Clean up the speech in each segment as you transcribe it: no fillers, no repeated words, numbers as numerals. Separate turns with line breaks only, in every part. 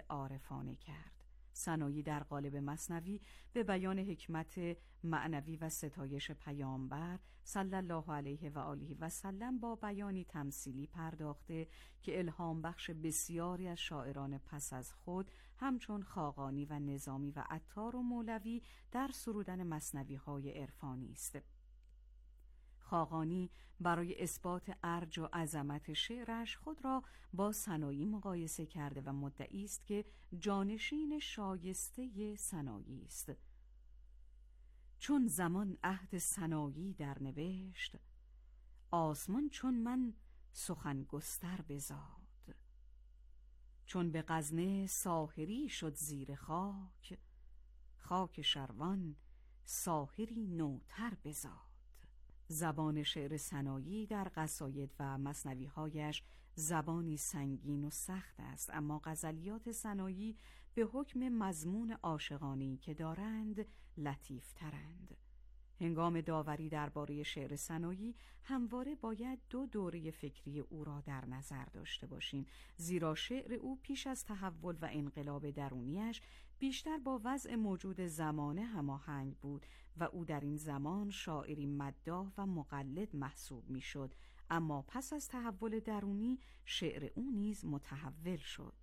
عارفانه کرد. ثنایی در قالب مثنوی به بیان حکمت معنوی و ستایش پیامبر صلی الله علیه و آله و سلم با بیانی تمثیلی پرداخته که الهام بخش بسیاری از شاعران پس از خود همچون خاقانی و نظامی و عطار و مولوی در سرودن مثنوی‌های عرفانی است. خاقانی برای اثبات ارج و عظمت شعرش خود را با ثنایی مقایسه کرده و مدعی است که جانشین شایسته ثنایی است. چون زمان عهد ثنایی در نوشت، آسمان چون من سخن گستر بزاد. چون به غزنه ساحری شد زیر خاک، خاک شروان ساحری نوتر بزاد. زبان شعر ثنایی در قصاید و مثنوی‌هایش زبانی سنگین و سخت است، اما غزلیات ثنایی به حکم مضمون عاشقانه‌ای که دارند لطیف‌ترند. هنگام داوری درباره شعر ثنایی همواره باید دو دوره فکری او را در نظر داشته باشیم، زیرا شعر او پیش از تحول و انقلاب درونیش بیشتر با وضع موجود زمانه هماهنگ بود و او در این زمان شاعری مداح و مقلد محسوب میشد، اما پس از تحول درونی شعر او نیز متحول شد.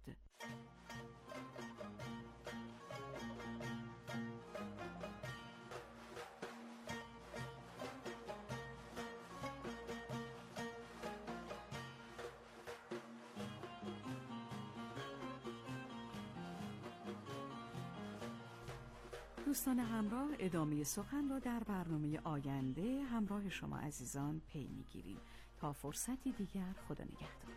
دوستان همراه، ادامه سخن را در برنامه آینده همراه شما عزیزان پی میگیریم. تا فرصتی دیگر، خدا نگهدار.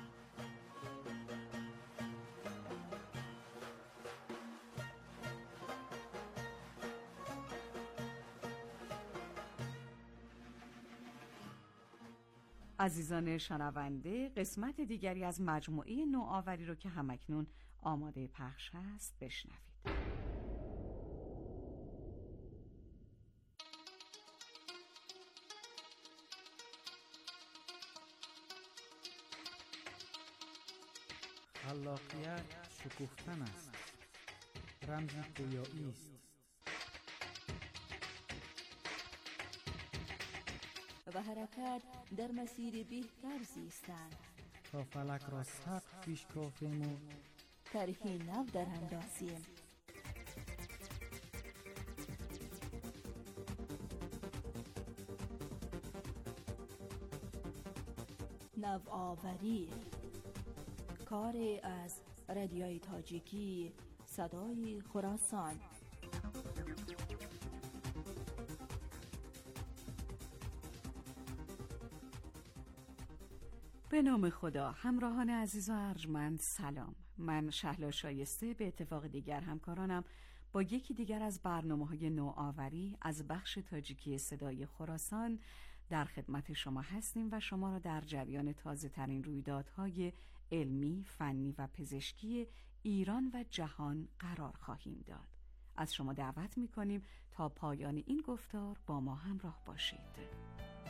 عزیزان شنونده، قسمت دیگری از مجموعه نوآوری رو که همکنون آماده پخش است بشنوید.
خلاقیت شکوفتن است، رمز پویایی است
و حرکت در مسیر بهتر زیستن.
تا فلک را سقف پیش کافیم و
طرحی نو در اندازیم. نوآوری، کاری از رادیوی تاجیکی صدای خراسان.
به نام خدا. همراهان عزیز و ارجمند سلام. من شهلا شایسته به اتفاق دیگر همکارانم با یکی دیگر از برنامه‌های نوآوری از بخش تاجیکی صدای خراسان در خدمت شما هستیم و شما را در جریان تازه ترین رویدادهای علمی، فنی و پزشکی ایران و جهان قرار خواهیم داد. از شما دعوت می‌کنیم تا پایان این گفتار با ما همراه باشید.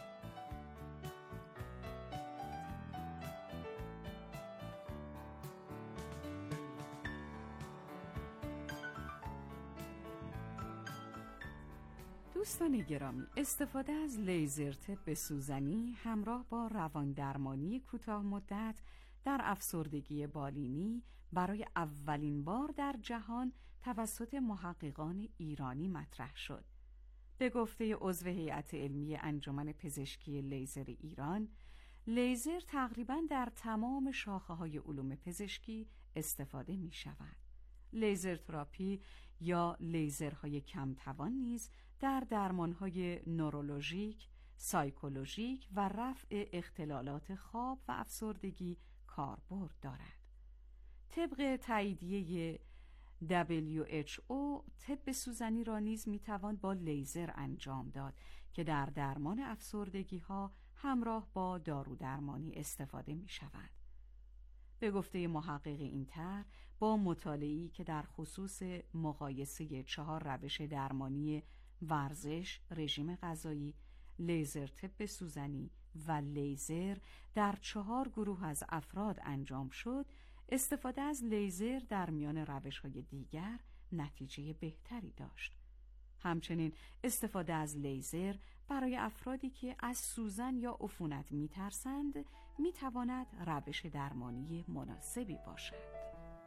دوستان گرامی، استفاده از لیزر طب سوزنی همراه با رواندرمانی کوتاه مدت در افسردگی بالینی برای اولین بار در جهان توسط محققان ایرانی مطرح شد. به گفته عضو هیئت علمی انجمن پزشکی لیزر ایران، لیزر تقریباً در تمام شاخه‌های علوم پزشکی استفاده می شود. لیزر تراپی یا لیزرهای کمتوان نیز در درمانهای نورولوژیک، سایکولوژیک و رفع اختلالات خواب و افسردگی کاربرد دارد. طبق تاییدیه WHO، طب سوزنی را نیز میتوان با لیزر انجام داد که در درمان افسردگی ها همراه با دارودرمانی استفاده می شود. به گفته محقق این طرح، با مطالعه‌ای که در خصوص مقایسه 4 روش درمانی ورزش، رژیم غذایی، لیزر طب سوزنی و لیزر در 4 گروه از افراد انجام شد، استفاده از لیزر در میان روش‌های دیگر نتیجه بهتری داشت. همچنین استفاده از لیزر برای افرادی که از سوزن یا عفونت می‌ترسند می‌تواند روش درمانی مناسبی باشد.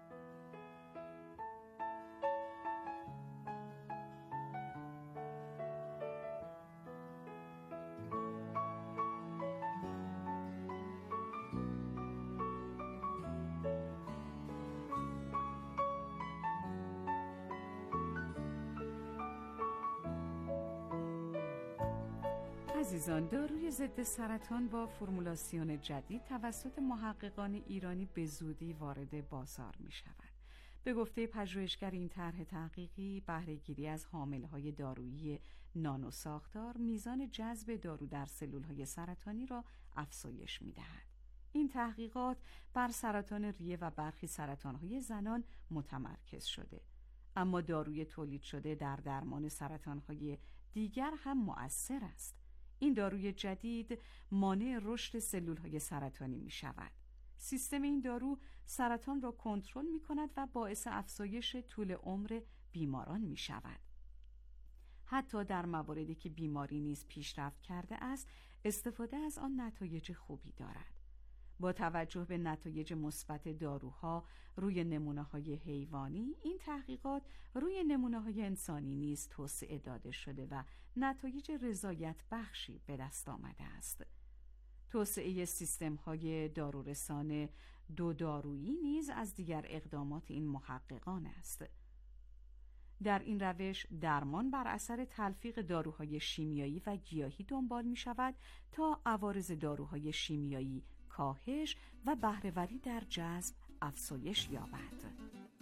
عزیزان، داروی ضد سرطان با فرمولاسیون جدید توسط محققان ایرانی به زودی وارد بازار می شود. به گفته پژوهشگر این طرح تحقیقی، بهره‌گیری از حامله‌های دارویی نانو ساختار میزان جذب دارو در سلول‌های سرطانی را افزایش می‌دهد. این تحقیقات بر سرطان ریه و برخی سرطان‌های زنان متمرکز شده، اما داروی تولید شده در درمان سرطان‌های دیگر هم مؤثر است. این داروی جدید مانع رشد سلول‌های سرطانی می‌شود. سیستم این دارو سرطان را کنترل می‌کند و باعث افزایش طول عمر بیماران می‌شود. حتی در مواردی که بیماری نیز پیشرفت کرده است، استفاده از آن نتایج خوبی دارد. با توجه به نتایج مثبت داروها روی نمونه‌های حیوانی، این تحقیقات روی نمونه‌های انسانی نیز توسعه داده شده و نتایج رضایت بخشی به دست آمده است. توسعه سیستم‌های دارورسان دو دارویی نیز از دیگر اقدامات این محققان است. در این روش درمان بر اثر تلفیق داروهای شیمیایی و گیاهی دنبال می شود تا عوارض داروهای شیمیایی کاهش و بهره‌وری در جذب افزایش یابد.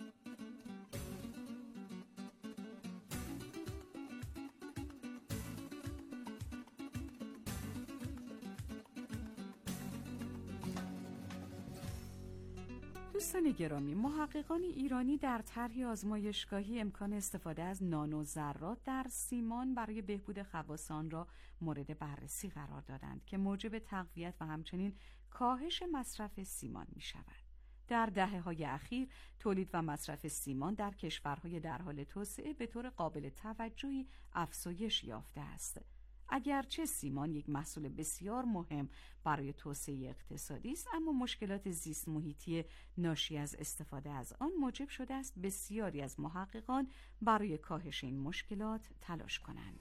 دوستان گرامی، محققان ایرانی در طرحی آزمایشگاهی امکان استفاده از نانو ذرات در سیمان برای بهبود خواص آن را مورد بررسی قرار دادند که موجب تقویت و همچنین کاهش مصرف سیمان می شود. در دهه‌های اخیر تولید و مصرف سیمان در کشورهای در حال توسعه به طور قابل توجهی افزایش یافته است. اگرچه سیمان یک محصول بسیار مهم برای توسعه اقتصادی است، اما مشکلات زیست محیطی ناشی از استفاده از آن موجب شده است بسیاری از محققان برای کاهش این مشکلات تلاش کنند.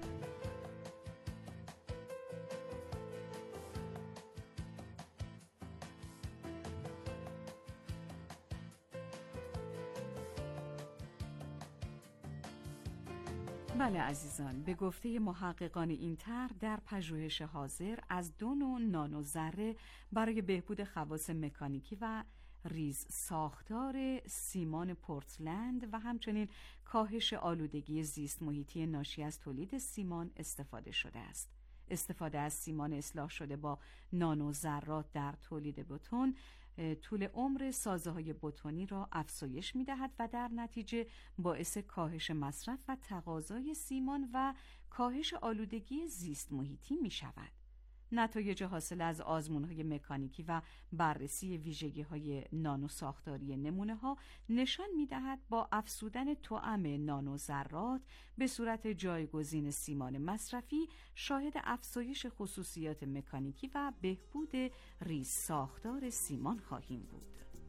بله عزیزان، به گفته محققان این طرح در پژوهش حاضر از 2 نوع نانو ذره برای بهبود خواص مکانیکی و ریز ساختار سیمان پورتلند و همچنین کاهش آلودگی زیست محیطی ناشی از تولید سیمان استفاده شده است. استفاده از سیمان اصلاح شده با نانو ذرات در تولید بتون طول عمر سازه‌های بتونی را افزایش می‌دهد و در نتیجه باعث کاهش مصرف و تقاضای سیمان و کاهش آلودگی زیست محیطی می‌شود. نتایج حاصل از آزمون‌های مکانیکی و بررسی ویژگی‌های نانو ساختاری نمونه‌ها نشان می‌دهد با افزودن توأم نانو ذرات به صورت جایگزین سیمان مصرفی شاهد افزایش خصوصیات مکانیکی و بهبود ریز ساختار سیمان خواهیم بود.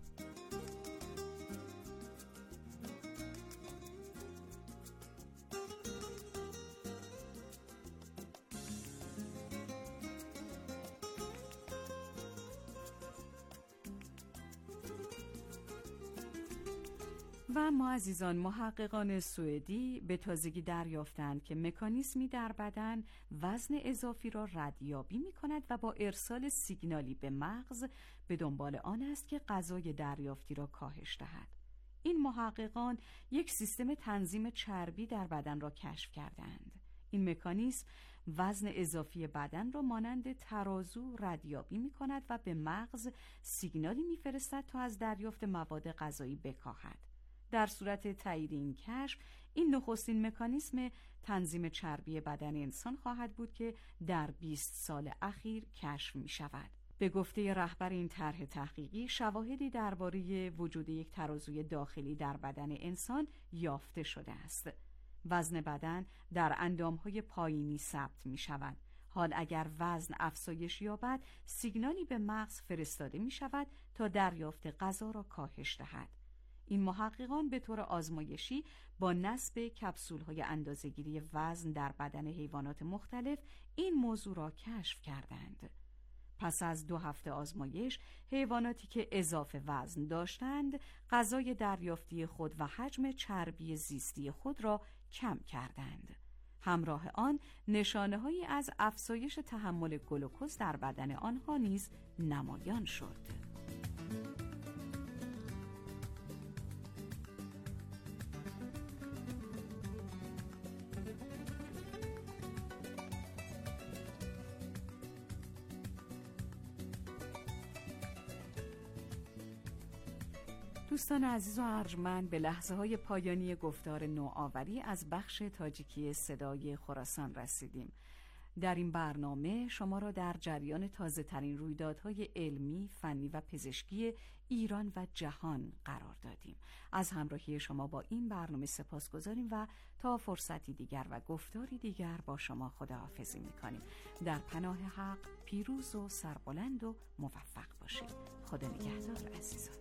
و اما عزیزان، محققان سوئدی به تازگی دریافتند که مکانیزمی در بدن وزن اضافی را ردیابی می کند و با ارسال سیگنالی به مغز به دنبال آن است که غذای دریافتی را کاهش دهد. این محققان یک سیستم تنظیم چربی در بدن را کشف کردند. این مکانیزم وزن اضافی بدن را مانند ترازو ردیابی می کند و به مغز سیگنالی می فرستد تا از دریافت مواد غذایی بکاهد. در صورت تایید این کشف، این نخستین مکانیزم تنظیم چربی بدن انسان خواهد بود که در 20 سال اخیر کشف می شود. به گفته رهبر این طرح تحقیقی، شواهدی درباره وجود یک ترازوی داخلی در بدن انسان یافته شده است. وزن بدن در اندامهای پایینی ثبت می شود. حال اگر وزن افزایش یابد، سیگنالی به مغز فرستاده می شود تا دریافت غذا را کاهش دهد. این محققان به طور آزمایشی با نصب کپسول‌های اندازه‌گیری وزن در بدن حیوانات مختلف این موضوع را کشف کردند. پس از 2 هفته آزمایش، حیواناتی که اضافه وزن داشتند، غذای دریافتی خود و حجم چربی زیستی خود را کم کردند. همراه آن نشانه‌هایی از افزایش تحمل گلوکز در بدن آنها نیز نمایان شد. دوستان عزیز و ارجمند، به لحظه‌های پایانی گفتار نوآوری از بخش تاجیکی صدای خراسان رسیدیم. در این برنامه شما را در جریان تازه‌ترین رویدادهای علمی، فنی و پزشکی ایران و جهان قرار دادیم. از همراهی شما با این برنامه سپاسگزاریم و تا فرصتی دیگر و گفتاری دیگر با شما خداحافظی می‌کنیم. در پناه حق پیروز و سربلند و موفق باشید. خدا نگهدار عزیزان.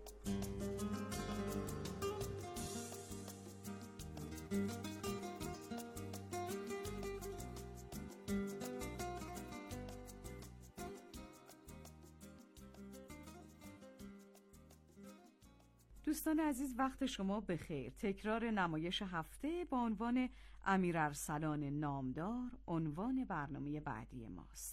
دوستان عزیز، وقت شما بخیر. تکرار نمایش هفته با عنوان امیرارسلان نامدار عنوان برنامه بعدی ماست.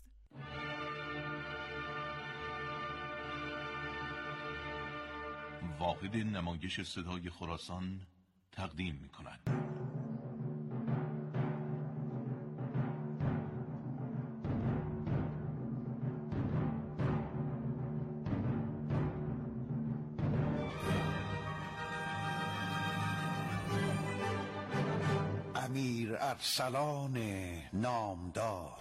واحد نمایش صدای خراسان تقدیم می‌کند.
امیرارسلان نامدار.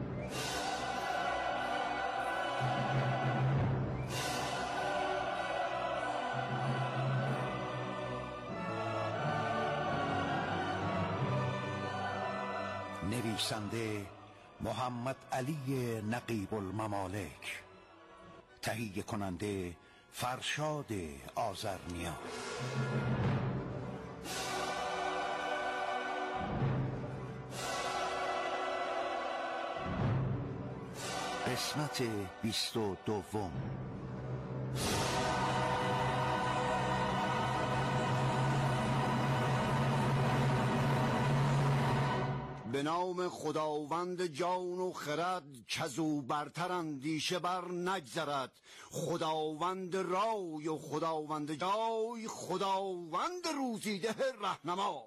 نویسنده محمد علی نقیب الممالک، تهیه کننده فرشاد آذرنیا. قسمت 22.
به نام خداوند جان و خرد، کزو برتر اندیشه بر نگذرد. خداوند رای و خداوند جای، خداوند روزیده رهنما.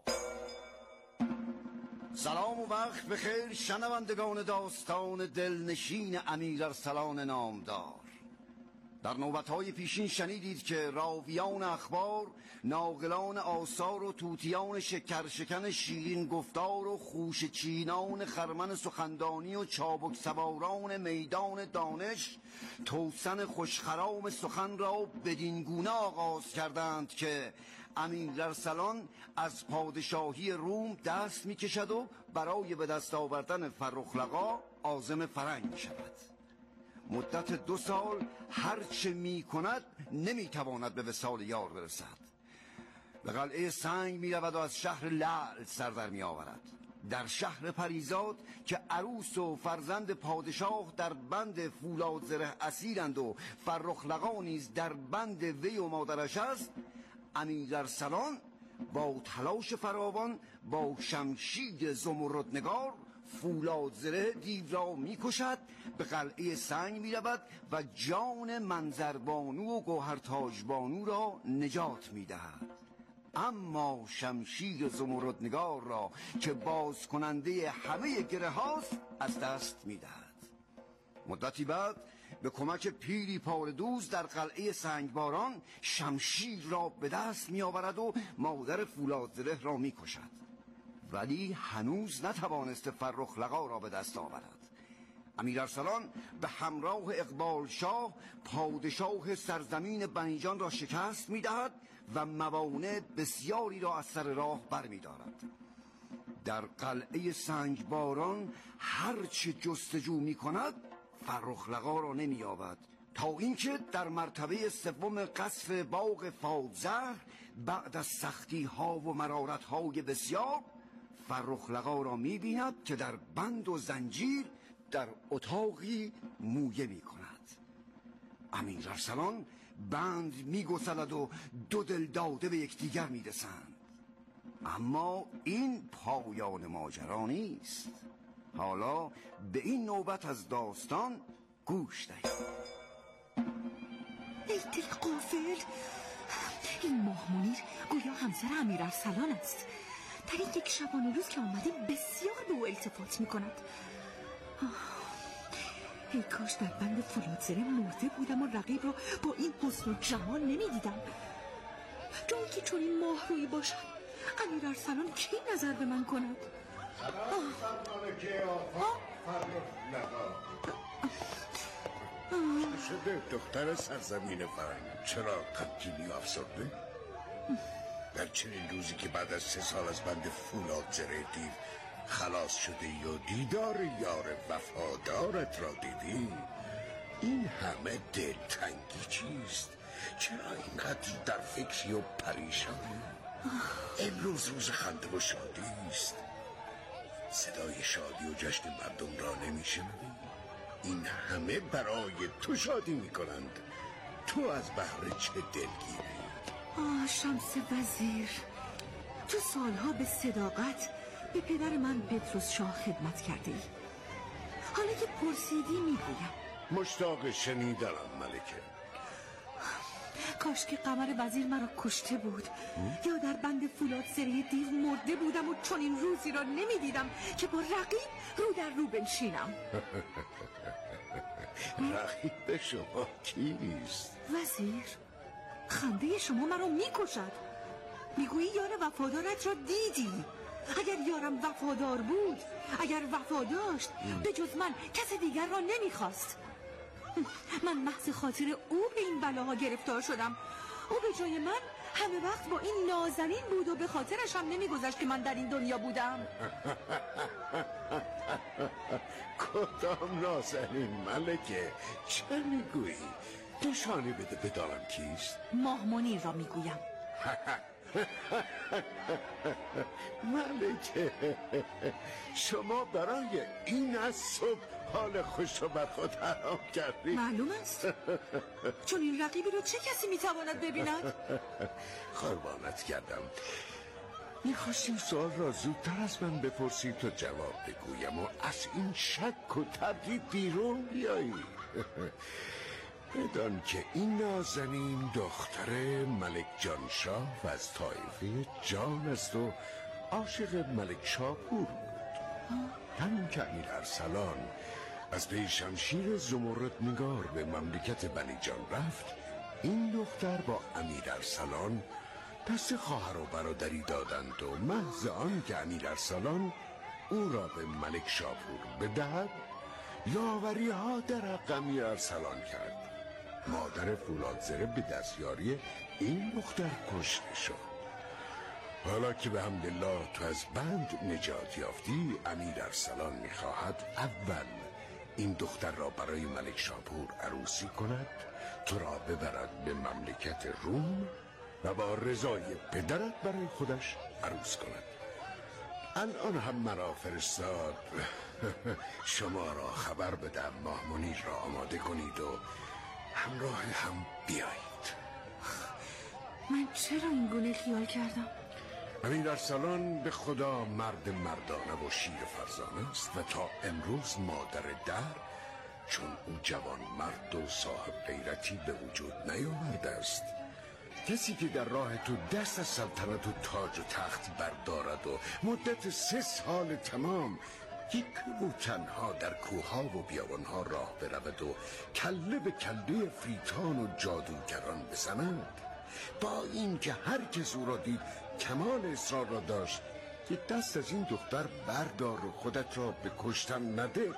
سلام و وقت بخیر شنوندگان داستان دلنشین امیرارسلان نامدار. در نوبت‌های پیشین شنیدید که راویان اخبار، ناقلان آثار و توتیان شکرشکن شیرین گفتار و خوش چینان خرمن سخندانی و چابک سواران میدان دانش، توسن خوشخرام سخن را بدین گونه آغاز کردند که امیرارسلان از پادشاهی روم دست می کشد و برای به دست آوردن فرخلقا عازم فرنگ می شود. مدت 2 سال هرچه می کند نمی تواند به وصال یار برسد. به قلعه سنگ می رود و از شهر لعل سر در می آورد. در شهر پریزاد که عروس و فرزند پادشاه در بند فولاد زره اسیرند و فرخلقا نیز در بند وی و مادرش است، امیرارسلان با تلاش فراوان با شمشیر زمردنگار فولاد زره دیو را می کشد، به قلعه سنگ می رود و جان منظربانو و گوهرتاجبانو را نجات می دهد. اما شمشیر زمردنگار را که باز کننده همه گره هاست از دست می دهد. مدتی بعد به کمک پیری پاردوز در قلعه سنگباران شمشیر را به دست می آورد و مادر فولادزره را می کشد. ولی هنوز نتوانست فرخلقا را به دست آورد. امیر ارسلان به همراه اقبال شاه پادشاه سرزمین بنیجان را شکست می‌دهد و موانع بسیاری را از سر راه برمی‌دارد. در قلعه سنگباران هرچه جستجو می‌کند فرخ لقا را نمی‌یابد، تا اینکه در مرتبه سوم قصف باغ فاضزهر بعد از سختی‌ها و مرارت‌های بسیار فرخ لقا را می‌بیند که در بند و زنجیر در اتاقی مویه می‌کند. امیر ارسلان بند می‌گسلد و دو دل داده به یکدیگر می‌رسند. اما این پایان ماجرا نیست. حالا به این نوبت از داستان گوش دهید.
ای دل غافل، این ماه منیر گویا همسر امیر ارسلان است. در این یک شبانه روز که آمده بسیار به او التفات می‌کند. ای کاش در بند فولادزره مرده بودم و رقیب را با این حسن و جمال نمی‌دیدم. جایی که چون این ماه روی باشد امیر ارسلان کی نظر به من کند؟
شده دختر سرزمین فرنگ؟ چرا غمگینی افسرده؟ در چنین روزی که بعد از 3 سال از بند فولادزره دیو خلاص شده یا دیدار یار وفادارت را دیدی؟ این همه دلتنگی چیست؟ چرا اینقدر در فکری و پریشانی؟ امروز روز خنده و شادی است. صدای شادی و جشن مردم را نمیشنوی؟ این همه برای تو شادی میکنند. تو از بهر چه دلگیری؟
شمس وزیر، تو سالها به صداقت به پدر من پتروس شاه خدمت کرده ای. حالا که پرسیدی میگویم.
مشتاق شنیدنم ملکه.
کاش که قمر وزیر مرا کشته بود یا در بند فولادزره دیو مرده بودم و چون این روزی را نمیدیدم که با رقیب رو در رو بنشینم.
رقیب شما کیست؟
وزیر، خنده شما مرا میکشد. میگویی یار وفادارت را دیدی. اگر یارم وفادار بود، اگر وفا داشت، به جز من کس دیگر را نمیخواست. من محض خاطر او به این بلاها گرفتار شدم. او به جای من همه وقت با این نازنین بود و به خاطرش هم نمیگذشت که من در این دنیا بودم.
کدام نازنین ملکه؟ چه میگویی؟ نشانی بده بدانم کیست.
ماه منیر را میگویم.
ملکه، شما برای این از صبح حال خوش رو بر خود حرام کردی؟
معلوم است. چون این رقیبی رو چه کسی میتواند ببیند؟
قربانت کردم. میخواستیم سوال را زودتر از من بپرسی تا جواب بگویم و از این شک و تردید بیرون بیایی. بدان که این نازنین دختر ملک جانشاه و از طایفه جان است و عاشق ملک شاپور بود. همین که امیر ارسلان از پی شمشیر زمرد نگار به مملکت بنیجان رفت، این دختر با امیر ارسلان دست خواهر و برادری دادند و محض آن که امیر ارسلان او را به ملک شاپور بدهد، یاوری ها در حق امیر ارسلان کرد. مادر فولادزره به دستیاری این دختر کشته شد. حالا که به حمدالله تو از بند نجات یافتی، امیر ارسلان میخواهد اول این دختر را برای ملک شاپور عروسی کند، تو را ببرد به مملکت روم و با رضای پدرت برای خودش عروس کند. الان هم مرا فرستاد شما را خبر بدم ماه منیر را آماده کنید و همراه هم بیایید.
من چرا این گونه خیال کردم؟
امیر ارسلان به خدا مرد مردانه و شیر فرزانه است و تا امروز مادر در، چون او جوان مرد و صاحب غیرتی به وجود نیاورده است. کسی که در راه تو دست از سلطنت و تاج و تخت بردارد و مدت 3 سال تمام یک و تنها در کوها و بیابانها راه برود و کله به کله فریتان و جادوگران بزند، با این که هر کس او را دید کمال اصرار را داشت که دست از این دختر بردار و خودت را به کشتن نده،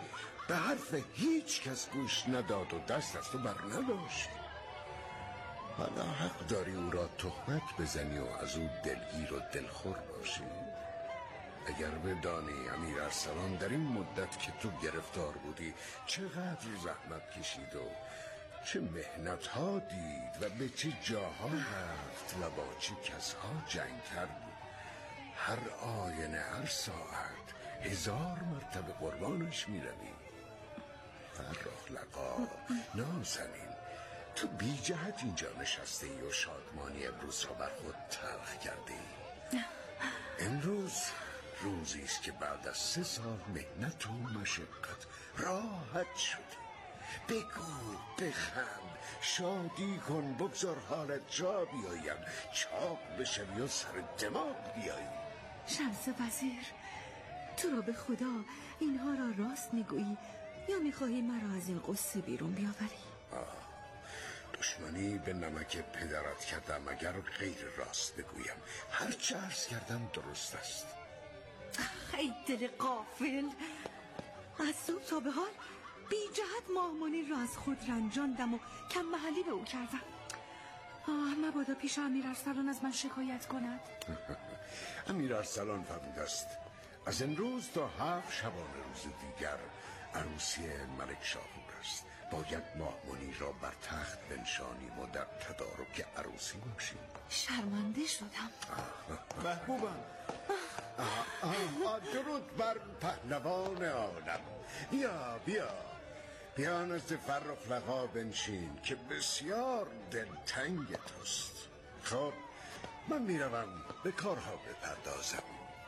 به حرف هیچ کس گوش نداد و دست از تو بر نداشت. حالا حق داری او را تهمت بزنی و از او دلگیر و دلخور باشی. اگر بدانی امیر ارسلان در این مدت که تو گرفتار بودی چقدر زحمت کشید و چه مهنت ها دید و به چه جاها رفت و با چه کسها جنگ کرد، هر آینه هر ساعت 1000 مرتبه قربانش می روی. فرخ لقا نازنین، تو بی جهت اینجا نشسته ای و شادمانی امروز را بر خود تلخ کرده ای. امروز روزی است که بعد از 3 سال مهنت و مشقت راحت شده. بگو، بخند، شادی کن، بگذار حالت جا بیایم، چاق بشوی و سر دماغ بیایی.
شمس وزیر، تو را به خدا اینها را راست میگویی یا میخواهی مرا از این قصه بیرون بیاوری؟
دشمنی به نمک پدرت کردم اگر غیر راست بگویم. هر چه عرض کردم درست است.
ای دل غافل، از صبح تا به حال بی جهت ماهمانی را از خود رنجاندم و کم محلی به او کردم. مبادا پیش امیر ارسلان از من شکایت کند.
امیر ارسلان فرموده است از امروز تا 7 شبانه روز دیگر عروسی ملک شاپور است. باید ماهمانی را بر تخت بنشانیم و در تدارک عروسی باشیم.
شرمنده شدم.
محبوبم، درود بر پهلوان عالم. بیا نزد فرخ لقا بنشین که بسیار دلتنگ توست. خب من میروم به کارها بپردازم.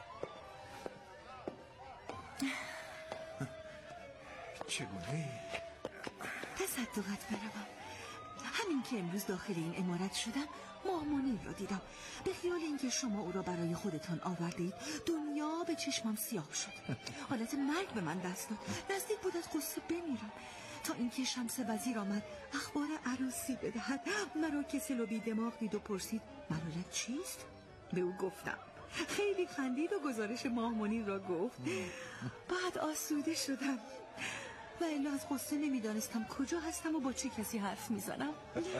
چگونه؟
تصدقت بروم. همین که امروز داخل این عمارت شدم ماهمانی را دیدم. به خیال اینکه شما او را برای خودتان آوردید دنیا به چشمم سیاه شد. حالت مرگ به من دست داد. نزدیک بود از قصه بمیرم تا اینکه شمس وزیر آمد اخبار عروسی بدهد. مرا کسل و بی دماغ دید و پرسید ملالت چیست؟ به او گفتم. خیلی خندید و گزارش ماهمانی را گفت. بعد آسوده شدم و الا از قصه نمیدانستم کجا هستم و با چه کسی حرف میزنم.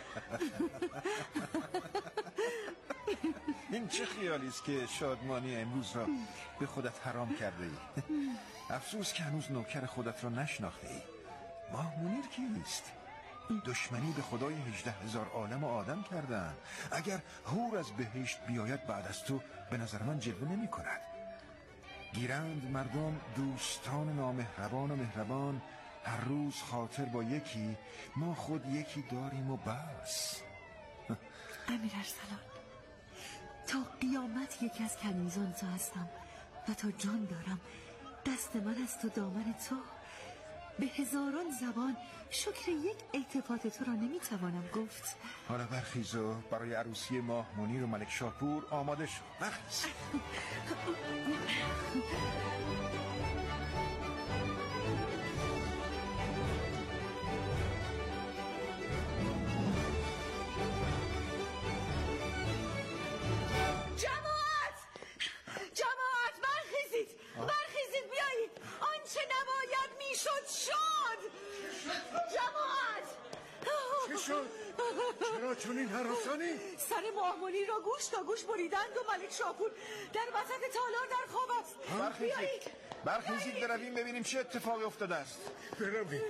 این چه خیالی است که شادمانی امروز را به خودت حرام کرده ای؟ افسوس که هنوز نوکر خودت را نشناخته ای. ماه منیر کیست؟ دشمنی به خدای 18,000 عالم و آدم کردن. اگر هور از بهشت بیاید بعد از تو به نظر من جلوه نمی کند. گیرند مردم دوستان نامهربان و مهربان، هر روز خاطر با یکی، ما خود یکی داریم و بس.
امیر ارسلان، تا قیامت یکی از کنیزان تو هستم و تا جان دارم دست من از تو دامن تو. به هزاران زبان شکر یک التفات تو را نمیتوانم گفت.
حالا برخیز و برای عروسی ماه منیر و ملک شاپور آماده شو. برخیز.
برخیزید بیایید. آنچه نباید میشد شد. جماعت
چه شد؟ چرا چنین هراسانی؟
سر ماهمانی را گوش تا گوش بریدند و ملک شاپور در وسط تالار در خواب است.
برخیزید برویم ببینیم چه اتفاقی افتاده است.
برویم.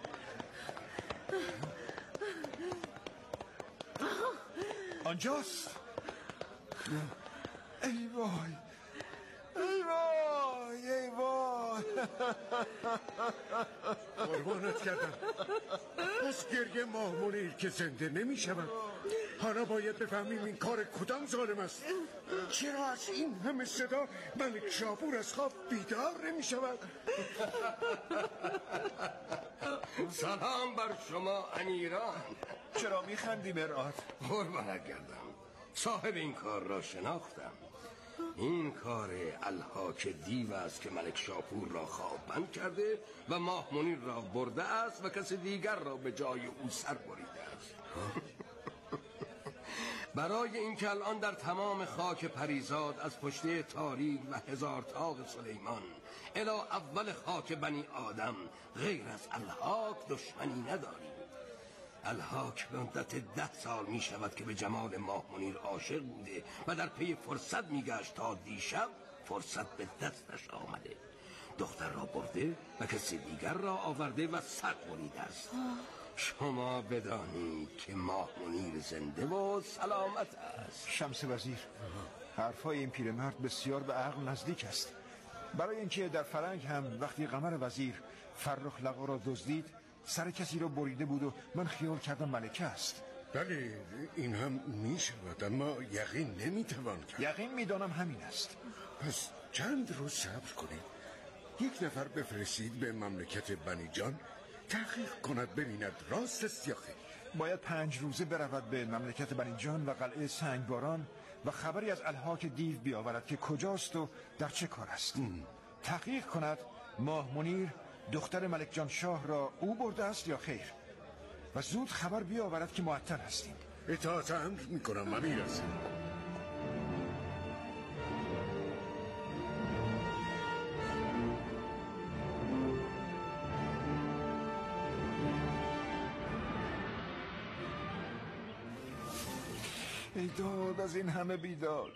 آنجاست. ای وای، ای وای، ای وای.
قربانت کردم. از گریه ماه منیر که زنده نمی شود. حالا باید بفهمیم این کار کدام ظالم است. چرا از این همه صدا ملک شاپور از خواب بیدار نمی شود؟
سلام بر شما امیران.
چرا می خندی مرآت؟
قربانت گردم، صاحب این کار را شناختم. این کار الحاک دیو است که ملک شاپور را خوابمند کرده و ماه منیر را برده است و کسی دیگر را به جای او سر بریده است. برای اینکه الان در تمام خاک پریزاد از پشته تاریک و هزار طاق سلیمان الی اول خاک بنی آدم غیر از الحاک دشمنی نداریم. الحاک به مدت 10 سال می شود که به جمال ماه منیر عاشق بوده و در پی فرصت می گشت تا دیشب فرصت به دستش آمده. دختر را برده و کسی دیگر را آورده و سر بریده است. شما بدانید که ماه منیر زنده و سلامت است.
شمس وزیر، حرفای این پیرمرد بسیار به عقل نزدیک است. برای اینکه در فرنگ هم وقتی قمر وزیر فرخ لقا را دزدید سر کسی را بریده بود و من خیال کردم ملکه است.
بله این هم می شود، اما یقین نمی توان کرد.
یقین می دانم همین است.
پس چند روز صبر کنید. یک نفر بفرستید به مملکت بنی جان تحقیق کند ببیند راست است یا خیر.
باید 5 روزه برود به مملکت بنی جان و قلعه سنگباران و خبری از الحاک دیو بیاورد که کجاست و در چه کار است. تحقیق کند ماه منیر دختر ملک جان شاه را او برده است یا خیر و زود خبر بیاورد که معطل هستیم.
اطاعت امر میکنم امیر اعظم.
ای داد از این همه بیداد.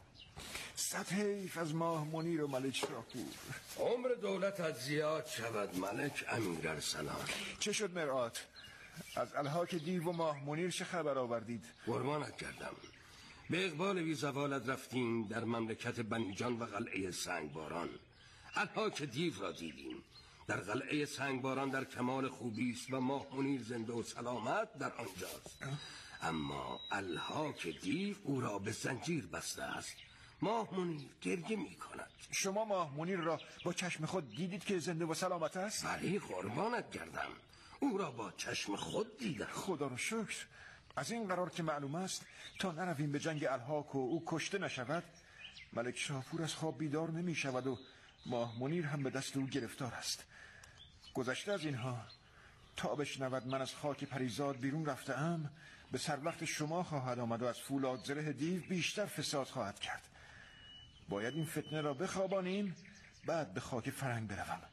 صد حیف از ماه منیر و ملک شاپور.
عمر دولت زیاد شود ملک امیر ارسلان.
چه شد مرآت؟ از الحاک دیو و ماه منیر چه خبر آوردید؟
قربانت کردم. به اقبال بی زوالت رفتیم در مملکت بنی جان و قلعه سنگباران. الحاک دیو را دیدیم. در قلعه سنگباران در کمال خوبی است و ماه منیر زنده و سلامت در آنجاست. اما الحاک دیو او را به زنجیر بسته است. ماه منیر گریه می کند.
شما ماه منیر را با چشم خود دیدید که زنده و سلامت است؟
بله قربانت کردم. او را با چشم خود دیدم.
خدا رو شکر. از این قرار که معلوم است تا نرویم به جنگ الحاک و او کشته نشود ملک شاپور از خواب بیدار نمی شود و ماه منیر هم به دست او گرفتار است. گذشته از اینها تا بشنود من از خاک پریزاد بیرون رفته‌ام به سر وقت شما خواهد آمد و از فولاد زره دیو بیشتر فساد خواهد کرد. باید این فتنه را بخوابانیم بعد به خاک فرنگ بروم.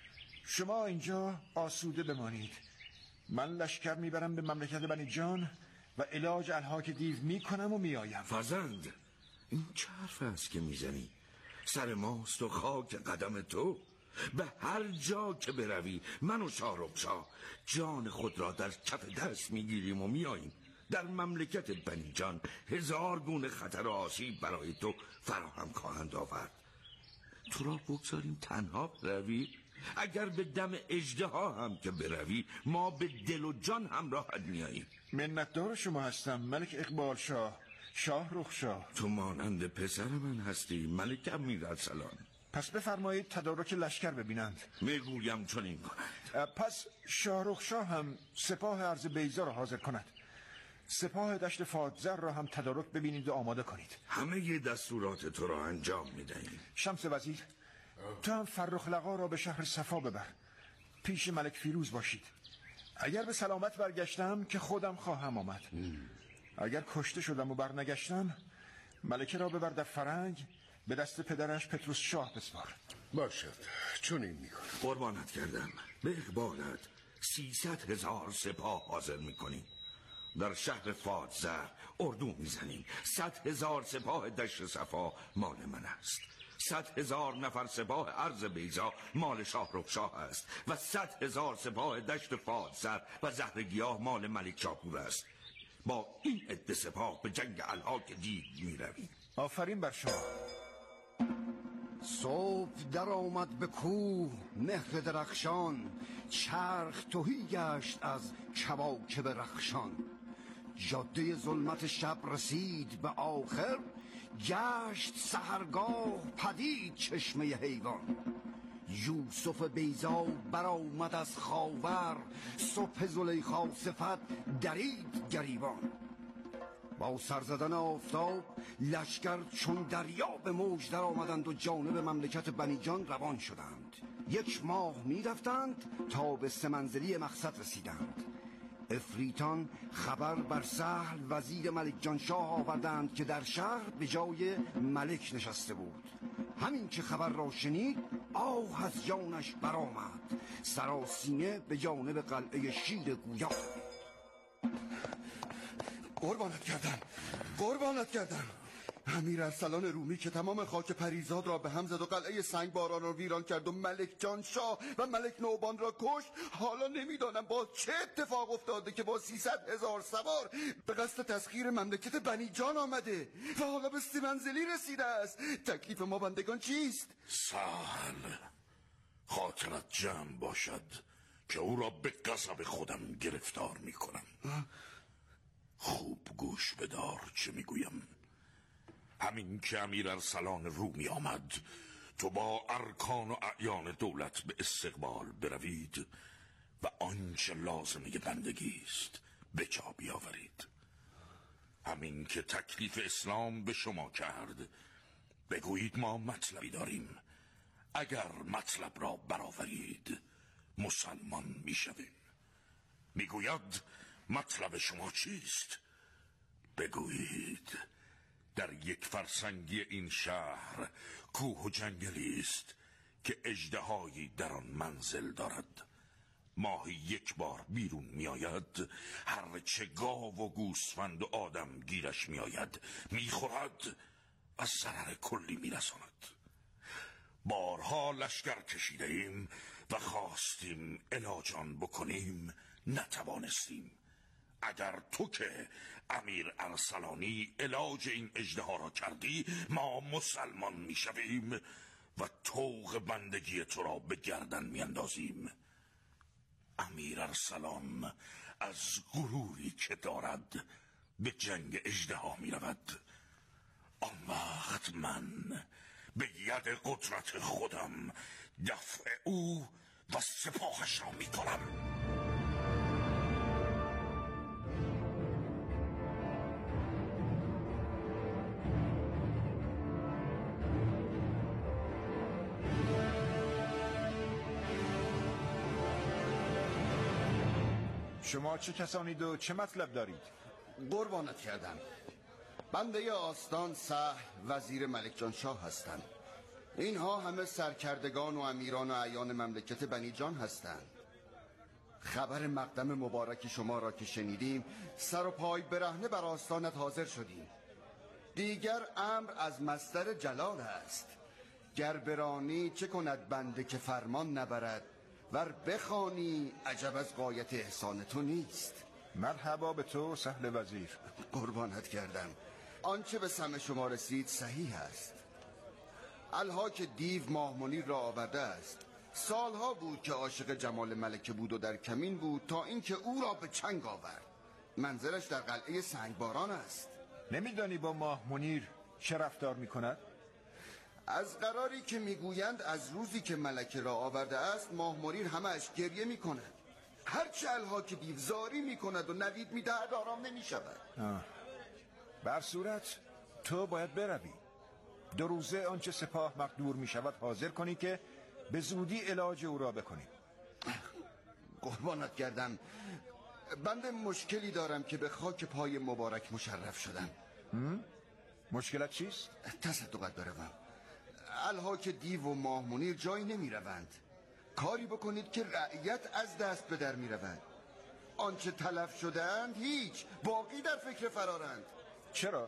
شما اینجا آسوده بمانید. من لشکر میبرم به مملکت بنی جان و علاج الحاک دیو میکنم و میآیم.
فرزند این چه حرف است که میزنی؟ سر ماست و خاک قدم تو. به هر جا که بروی من و شاهرخشاه جان خود را در کف دست میگیریم و میاییم. در مملکت بنی جان 1000 گونه خطر و آسیب برای تو فراهم خواهند آورد. تو را بگذاریم تنها بروی؟ اگر به دم اژدها هم که بروی ما به دل و جان همراهت میاییم.
منتدار شما هستم ملک اقبال شاه، شاهرخشاه.
تو مانند پسر من هستی ملک امیر ارسلان.
پس بفرمایید تدارک لشکر ببینند.
میگویم چنین کنند.
پس شاهرخشاه هم سپاه ارض بیضا را حاضر کند. سپاه دشت فادزر را هم تدارک ببینید و آماده کنید.
همه دستورات تو را انجام میدهیم.
شمس وزیر تو هم فرخ لقا را به شهر صفا ببر. پیش ملک فیروز باشید. اگر به سلامت برگشتم که خودم خواهم آمد. اگر کشته شدم و برنگشتم ملکه را ببر در فرنگ به دست پدرش پتروس شاه بسپار.
باشد چنین میکنم. قربانت کردم. به اقبالت 300,000 سپاه حاضر میکنیم. در شهر فادزر اردو میزنیم. 100,000 سپاه دشت صفا مال من است. 100,000 نفر سپاه ارض بیضا مال شاهرخشاه است و 100,000 سپاه دشت فادزر و زهرگیاه مال ملک شاپور است. با این عده سپاه به جنگ الحاک دیو میرویم.
آفرین بر شما.
صبح در آمد به کوه مهر درخشان، چرخ تهی گشت از کواکب رخشان. جاده ظلمت شب رسید به آخر، گشت سحرگاه پدید چشمه حیوان. یوسف بیضا برآمد از خاور، صبح زلیخا صفت درید گریبان. با سر زدن آفتاب لشکر چون دریا به موج در آمدند و جانب مملکت بنی جان روان شدند. 1 ماه می رفتند تا به 3 منزلی مقصد رسیدند. افریتان خبر بر سهل وزیر ملک جانشاه آوردند که در شهر به جای ملک نشسته بود. همین که خبر را شنید آه از جانش برآمد، سراسیمه به جانب قلعه شیر گویا.
قربانت کردم امیر ارسلان رومی که تمام خاک پریزاد را به هم زد و قلعه سنگباران را ویران کرد و ملک جانشاه و ملک نوبان را کشت. حالا نمیدانم باز چه اتفاق افتاده که با 300,000 سوار به قصد تسخیر مملکت بنی جان آمده و حالا به 30 منزلی رسیده است. تکلیف ما بندگان چیست؟
سهل، خاطرت جمع باشد که او را به غضب خودم گرفتار میکنم. خوب گوش بدار چه میگویم. همین که امیر ارسلان رومی آمد تو با ارکان و اعیان دولت به استقبال بروید و آنچه لازمه بندگی است به جا بیاورید. همین که تکلیف اسلام به شما کرد بگویید ما مطلبی داریم. اگر مطلب را برآورید مسلمان میشویم. میگوید مطلب شما چیست؟ بگویید. در یک فرسنگی این شهر کوه و جنگلی است که اژدهایی در آن منزل دارد. ماهی یک بار بیرون می آید، هر چه گاو و گوسفند و آدم گیرش می آید می خورد و ضرر کلی می رساند. بارها لشکر کشیده ایم و خواستیم علاج آن بکنیم، نتوانستیم. اگر تو که امیر ارسلانی علاج این اژدها را کردی ما مسلمان می شویم و طوق بندگی تو را به گردن می اندازیم. امیر ارسلان از غروری که دارد به جنگ اژدها می رود. آن وقت من به ید قدرت خودم دفع او و سپاهش را می کنم.
شما چه کسانید و چه مطلب دارید؟
قربانت کردم. بنده آستان سهل وزیر ملک جانشاه هستند. اینها همه سرکردگان و امیران و اعیان مملکت بنی جان هستند. خبر مقدم مبارک شما را که شنیدیم سر و پای برهنه بر آستانت حاضر شدیم. دیگر امر از مصدر جلال است. گر برانی چه کند بنده که فرمان نبرد، ور بخوانی عجب از غایت احسان تو نیست.
مرحبا به تو سهل وزیر.
قربانت کردم. آنچه به سمع شما رسید صحیح است. الحاک دیو ماه منیر را آورده است. سالها بود که عاشق جمال ملکه بود و در کمین بود تا اینکه او را به چنگ آورد. منزلش در قلعه سنگباران است.
نمیدانی با ماه منیر چه رفتار میکند؟
از قراری که میگویند از روزی که ملکه را آورده است ماه منیر همش گریه میکند. هرچه الحاک دیو زاری میکند و نوید میدهد آرام نمیشود.
بر صورت تو باید بروی 2 روزه آنچه سپاه مقدور میشود حاضر کنی که به زودی علاج او را بکنی.
قربانت کردم. بنده مشکلی دارم که به خاک پای مبارک مشرف شدم.
مشکلت چیست؟
تصدقت بروم. الحاک دیو و ماه منیر جایی نمی روند. کاری بکنید که رعیت از دست به در می روند. آنچه تلف شدند هیچ، باقی در فکر فرارند.
چرا؟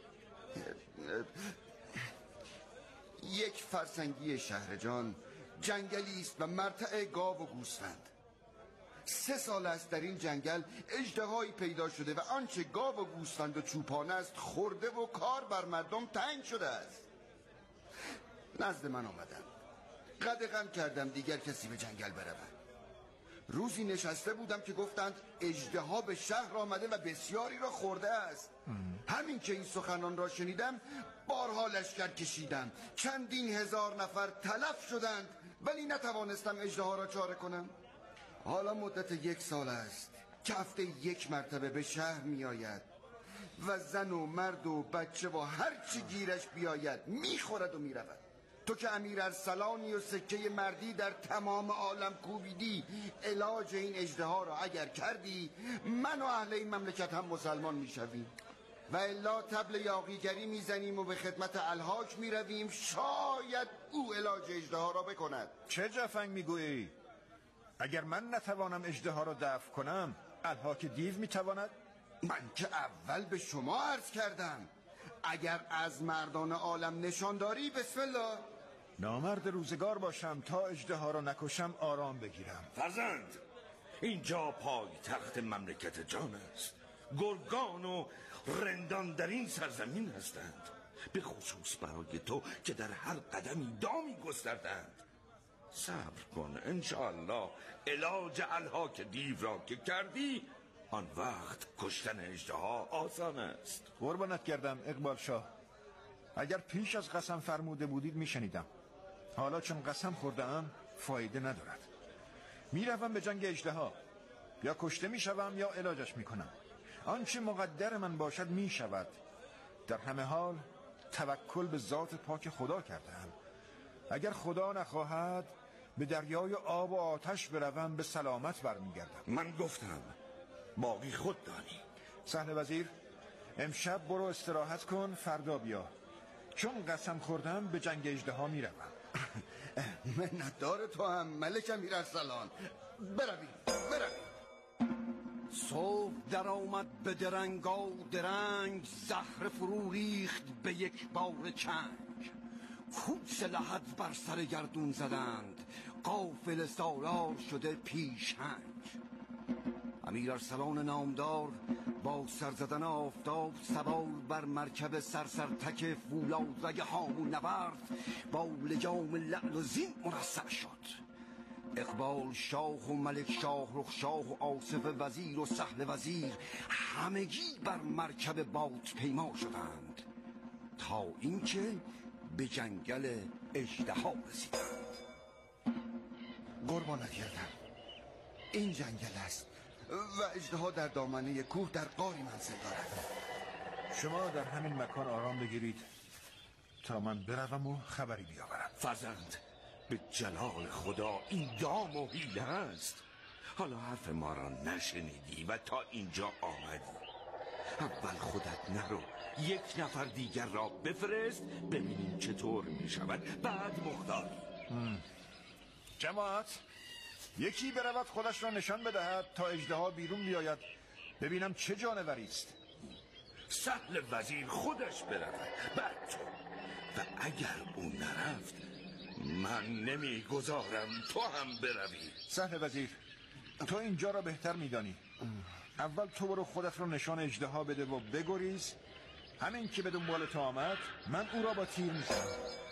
یک فرسنگی شهرجان جنگلی است و مرتع گاو و گوسفند. 3 سال است در این جنگل اژدهایی پیدا شده و آنچه گاو و گوسفند و چوپان است خورده و کار بر مردم تنگ شده است. نزد من آمدم، قدغن کردم دیگر کسی به جنگل برود. روزی نشسته بودم که گفتند اژدها به شهر آمده و بسیاری را خورده است. همین که این سخنان را شنیدم بارها لشکر کشیدم. چندین هزار نفر تلف شدند ولی نتوانستم اژدها را چاره کنم. حالا مدت 1 سال است که هفته 1 مرتبه به شهر می آید و زن و مرد و بچه و هر چی گیرش بیاید می خورد و می رود. تو که امیر ارسلانی و سکه مردی در تمام عالم کوبیدی، علاج این اژدها را اگر کردی، من و اهل این مملکت هم مسلمان میشویم و الا طبل یاغیگری میزنیم و به خدمت الحاج میرویم، شاید او علاج اژدها را بکند.
چه جفنگ میگویی؟ اگر من نتوانم اژدها را دفع کنم، الحاج دیو میتواند؟
من که اول به شما عرض کردم اگر از مردان عالم نشان داری بسم الله.
نامرد روزگار باشم تا اژدها را نکشم آرام بگیرم.
فرزند، اینجا پای تخت مملکت جان است. گرگان و رندان در این سرزمین هستند، به خصوص برای تو که در هر قدمی دامی گستردند. صبر کن، انشاءالله علاج الحاک دیو را که کردی، آن وقت کشتن اژدها آسان است.
قربانت کردم اقبال شاه. اگر پیش از قسم فرموده بودید میشنیدم. حالا چون قسم خوردم فایده ندارد. میروم به جنگ اژدها، یا کشته میشوم یا علاجش میکنم. آنچه مقدر من باشد میشود. در همه حال توکل به ذات پاک خدا کردم. اگر خدا نخواهد به دریای آب و آتش بروم به سلامت برمیگردم.
من گفتم باقی خود دانی.
سهل وزیر، امشب برو استراحت کن، فردا بیا. چون قسم خوردم به جنگ اژدها میروم.
منتدار تو هم ملک امیر ارسلان. برویم.
صبح در آمد به درنگا درنگ، زهر فرو ریخت به یک بار چنگ. کوس لحد بر سر گردون زدند، قافله سالار شده پیشنگ. امیر ارسلان نامدار با سر زدن آفتاب سوار بر مرکب سرسرتک فولادرگ هامون نبرد، با لجام لعل و زین مرصع شد. اقبال شاه و ملک شاه رخ شاه و آصف وزیر و سهل وزیر همگی بر مرکب باد پیما شدند، تا اینکه به جنگل اژدها رسیدند.
قربانت کردم، این جنگل است و اژدها در دامنه کوه در غاری منزل دارد.
شما در همین مکان آرام بگیرید تا من بروم و خبری بیاورم.
فرزند، به جلال خدا این دام و حیله است. حالا حرف ما را نشنیدی و تا اینجا آمدی. اول خودت نرو، یک نفر دیگر را بفرست ببینیم چطور می شود، بعد مختاری.
جماعت، یکی برود خودش را نشان بدهد تا اژدها بیرون بیاید، ببینم چه جانوری است.
سهل وزیر خودش برود، بعد تو. و اگر او نرفت من نمیگذارم تو هم بروی.
سهل وزیر، تو اینجا را بهتر میدانی. اول تو برو خودت رو نشان اژدها بده و بگریز. همین که به دنبال تو آمد من او را با تیر میزنم.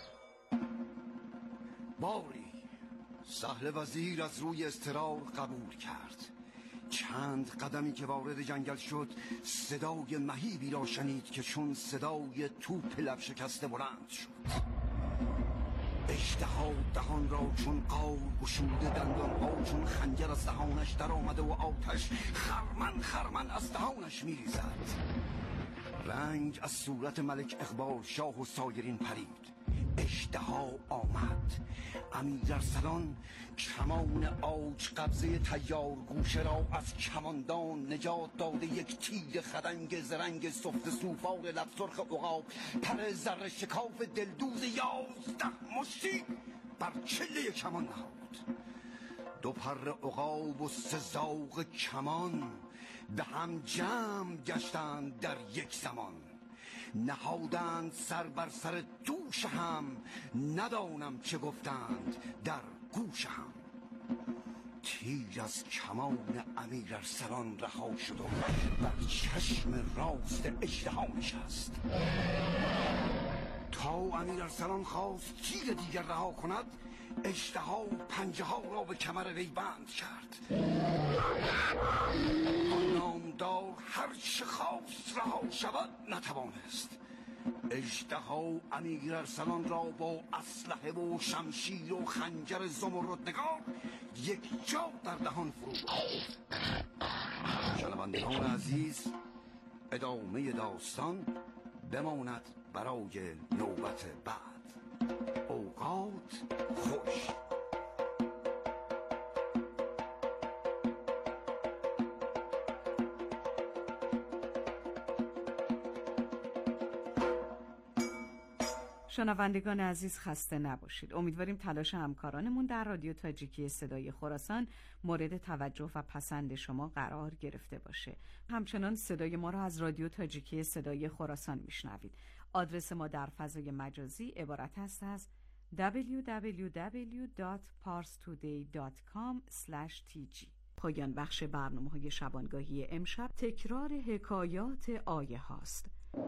باری سهل وزیر از روی اضطرار قبول کرد. چند قدمی که وارد جنگل شد صدای مهیبی را شنید که چون صدای توپ لب شکسته بلند شد. اژدها دهان را چون قار گشوده، دندانها چون خنجر از دهانش در آمده و آتش خرمن از دهانش میریزد. رنگ از صورت ملک اقبال شاه و سایرین پرید. اژدها آمد. امیر ارسلان کمان آج قبضه تیار گوشه را از کماندان نجات داده، یک تیر خدنگ زرنگ سفت سوفار لب سرخ عقاب پر زر شکاف دلدوز 11 مشتی بر چله کمان نهاد. دو پر عقاب و 3 زاغ کمان به هم جمع گشتند در یک زمان. نهادند سر بر سر دوش هم، ندانم چه گفتند در گوش هم. تیر از کمان امیر ارسلان رها شد و بر چشم راست اژدها نشست. تا امیر ارسلان خواست تیر دیگر رها کند، اژدها پنجه ها را به کمر وی بند کرد. آن نامدار هر چه خواست رها شود نتوانست. اژدها امیر ارسلان را با اسلحه و شمشیر و خنجر زمردنگار یک جا در دهان فرو برد. شنوندگان عزیز، ادامه داستان بماند برای نوبت بعد. اوقات باد خوش.
شنوندگان عزیز خسته نباشید. امیدواریم تلاش همکارانمون در رادیو تاجیکی صدای خراسان مورد توجه و پسند شما قرار گرفته باشه. همچنان صدای ما را از رادیو تاجیکی صدای خراسان میشنوید. آدرس ما در فضای مجازی عبارت است از www.parstoday.com/tg. پایان بخش برنامه‌های شبانگاهی امشب تکرار حکایات آیه هاست.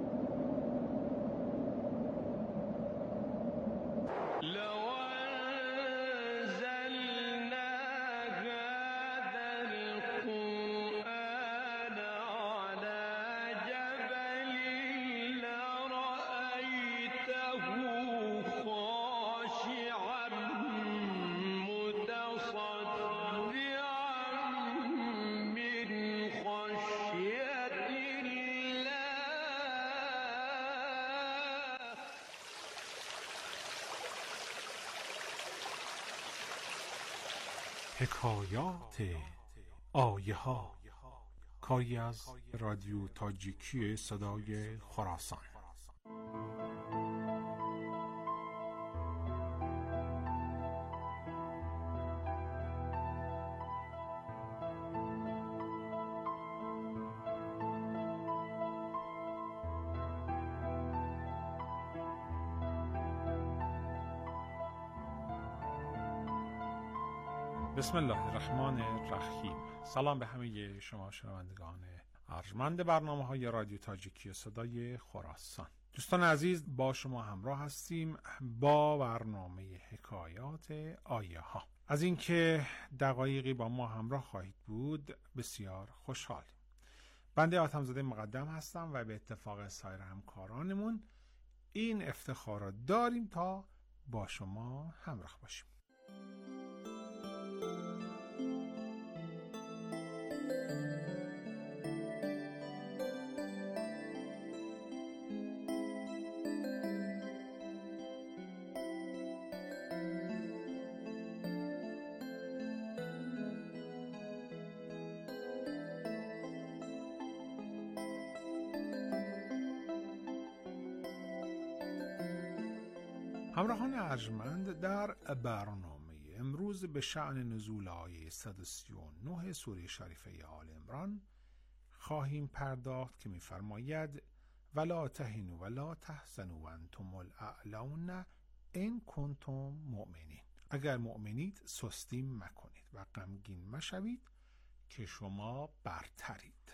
حکایات آیه ها، کاری از رادیو تاجیکی صدای خراسان. بسم الله الرحمن الرحیم. سلام به همه شما شنوندگان ارجمند برنامه‌های رادیو تاجیکی صدای خراسان. دوستان عزیز، با شما همراه هستیم با برنامه حکایات آیه ها. از اینکه دقایقی با ما همراه خواهید بود بسیار خوشحالیم. بنده آتم‌زاده مقدم هستم و به اتفاق سایر همکارانمون این افتخار را داریم تا با شما همراه باشیم. همراهان ارجمند، در برنامه امروز به شأن نزول آیه 139 سوره شریفه آل عمران خواهیم پرداخت که می‌فرماید ولا تهنوا ولا تحزنوا وانتم الاعلون ان کنتم مؤمنین. اگر مؤمنید سستی مکنید و غمگین مشوید که شما برترید.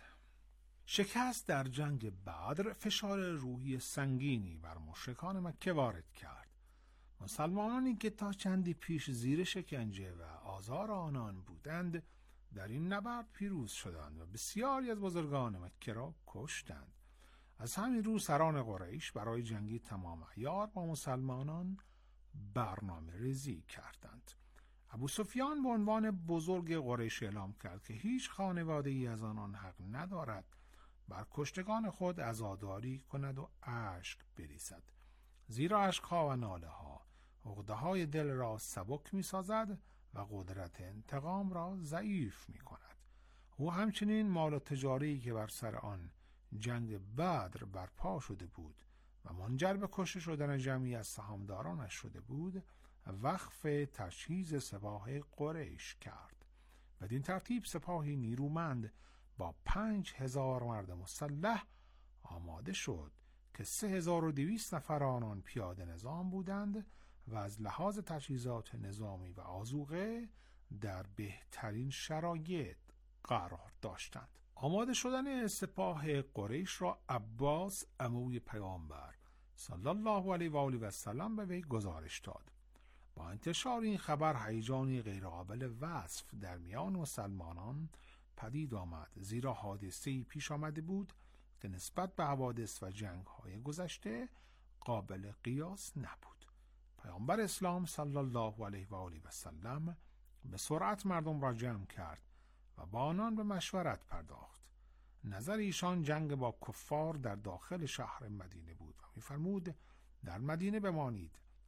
شکست در جنگ بدر فشار روحی سنگینی بر مشرکان مکه وارد کرد. مسلمانانی که تا چندی پیش زیر شکنجه و آزار آنان بودند در این نبرد پیروز شدند و بسیاری از بزرگان مکه را کشتند. از همین رو سران قریش برای جنگی تمام عیار با مسلمانان برنامه ریزی کردند. ابو سفیان به عنوان بزرگ قریش اعلام کرد که هیچ خانواده ای از آنان حق ندارد بر کشتگان خود عزاداری کند و اشک بریزد، زیرا اشک‌ها و ناله‌ها عقده‌های دل را سبک می‌سازد و قدرت انتقام را ضعیف می‌کند. او همچنین مال و تجاری که بر سر آن جنگ بدر برپا شده بود و منجر به کشته شدن جمعی از سهامدارانش شده بود وقف تجهیز سپاه قریش کرد. بدین ترتیب سپاهی نیرومند با 5000 مرد مسلح آماده شد که 3200 نفر آنان پیاده نظام بودند و از لحاظ تجهیزات نظامی و آذوقه در بهترین شرایط قرار داشتند. آماده شدن سپاه قریش را عباس عموی پیامبر صلی الله علیه و آله و سلم به وی گزارش داد. با انتشار این خبر هیجانی غیرقابل وصف در میان مسلمانان پدید آمد، زیرا حادثه‌ای پیش آمده بود که نسبت به حوادث و جنگ‌های گذشته قابل قیاس نبود. پیامبر اسلام صلی الله علیه و آله و سلم به سرعت مردم را جمع کرد و با آنان به مشورت پرداخت. نظر ایشان جنگ با کفار در داخل شهر مدینه بود و می‌فرمود در مدینه بمانید،